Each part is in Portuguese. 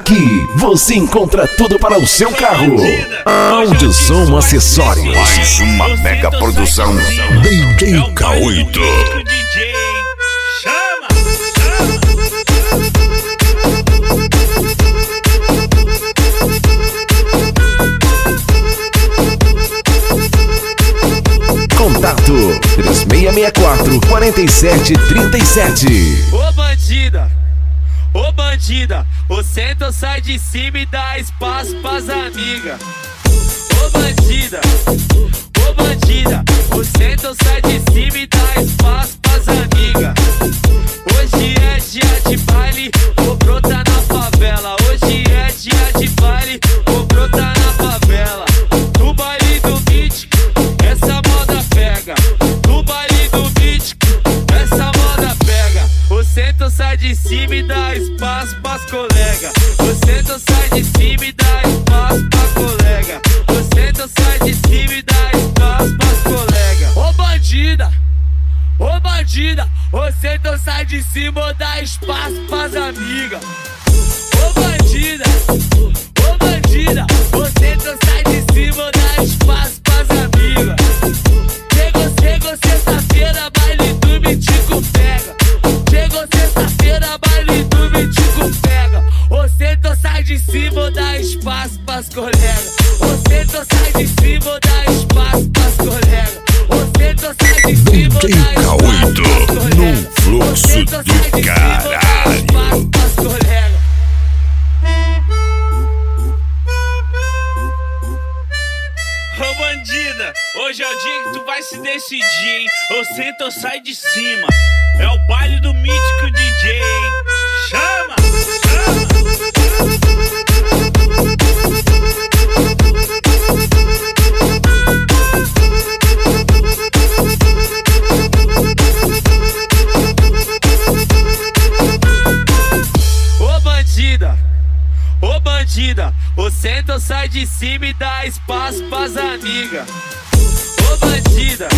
Aqui você encontra tudo para o seu carro. Áudio, som, acessórios. Mais uma mega produção DJ K8. Contato 3664-4737. Ô bandida, ô senta, sai de cima e dá espaço pras amigas. Ô bandida, ô senta, sai de cima e dá espaço pras amigas. Hoje é dia de baile, vou brotar na favela. Hoje é dia de baile, vou brotar na favela. No baile do beat, essa moda pega. No baile do beat, essa moda pega. O senta, sai de cima e dá espaço pras colega. O senta, sai de cima e dá espaço pras colega. O senta, sai de cima e dá espaço pras colega. Ô bandida, ô senta, sai de cima ou dá espaço pras amigas. Ô bandida, ô senta, sai de cima ou dá espaço pras amigas. Chegou sexta-feira, baile do Mitico pega. Chegou sexta-feira, baile do Mitico pega. Ô senta, sai de cima ou dá espaço pras colegas. Ô senta, sai de cima ou dá espaço pras colegas. Ô senta, sai de cima ou dá espaço pras colegas. No fluxo do caralho. Ô bandida, hoje é o dia que tu vai se decidir, hein? Ou senta ou sai de cima. É o baile do mítico DJ, hein? Chama! Ô bandida, ô senta ou sai de cima e dá espaço pras amigas. Ô bandida,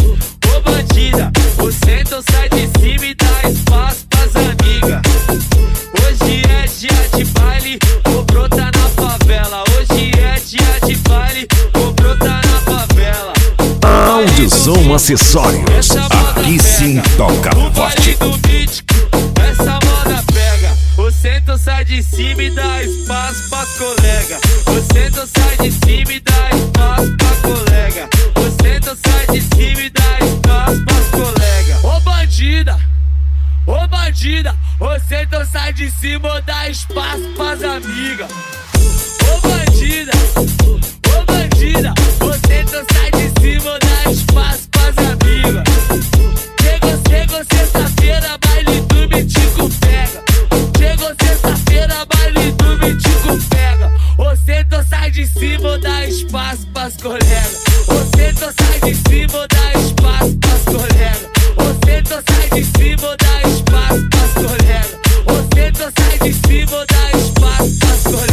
ô senta ou sai de cima e dá espaço pras amigas. Hoje é dia de baile, vou brotar na favela. Hoje é dia de baile, vou brotar na favela. Áudio, som, acessórios. Aqui sim toca forte. Essa moda pega. O senta, sai de cima e dá espaço pras colega. O senta, sai de cima e dá espaço pra colega. O senta, sai de cima e dá espaço pras colega. Ô bandida, ô senta, sai de cima ou dá espaço pras amigas. Ô bandida, ô senta, sai de cima ou dá espaço pras amigas. Chegou sexta-feira, baile do Mitico pega. Chegou sexta-feira, baile do Mitico pega. Ô senta, sai de cima ou dá espaço pras colegas. Ô senta, sai de cima ou dá espaço pras colegas. Ô senta, sai de cima ou dá espaço pras colegas. Ô senta, sai de cima ou dá espaço pras colegas.